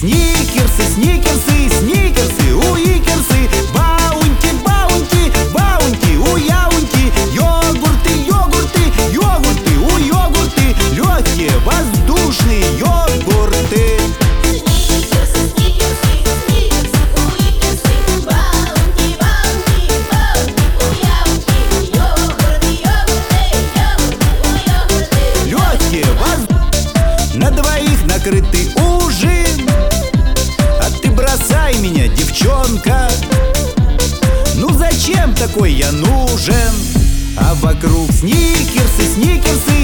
Сникерсы, сникерсы, сникерсы, уикерсы, баунти, баунти, баунти, у яунти, йогурты, йогурты, йогурты, у йогурты, легкие воздушные йогурты. Сникерсы, сникерсы, сникерсы, уикерсы, баунти, баунти, баунти, у яунти, йогурты, йогурты, йогурты, у йогурты, Легкие на двоих накрытый ужин, а ты бросай меня, девчонка. Ну зачем такой я нужен? А вокруг сникерсы, сникерсы,